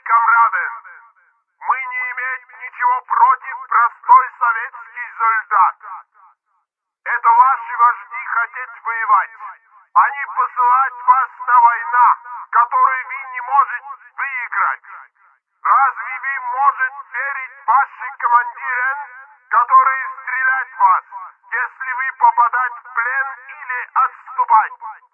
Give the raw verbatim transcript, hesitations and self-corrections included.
комрады, мы не имеем ничего против простой советский солдат. Это ваши вожди хотят воевать. Они посылают вас на война, которую вы не можете выиграть. Разве вы можете верить вашим командирам, которые стреляют в вас, если вы попадаете в плен или отступаете?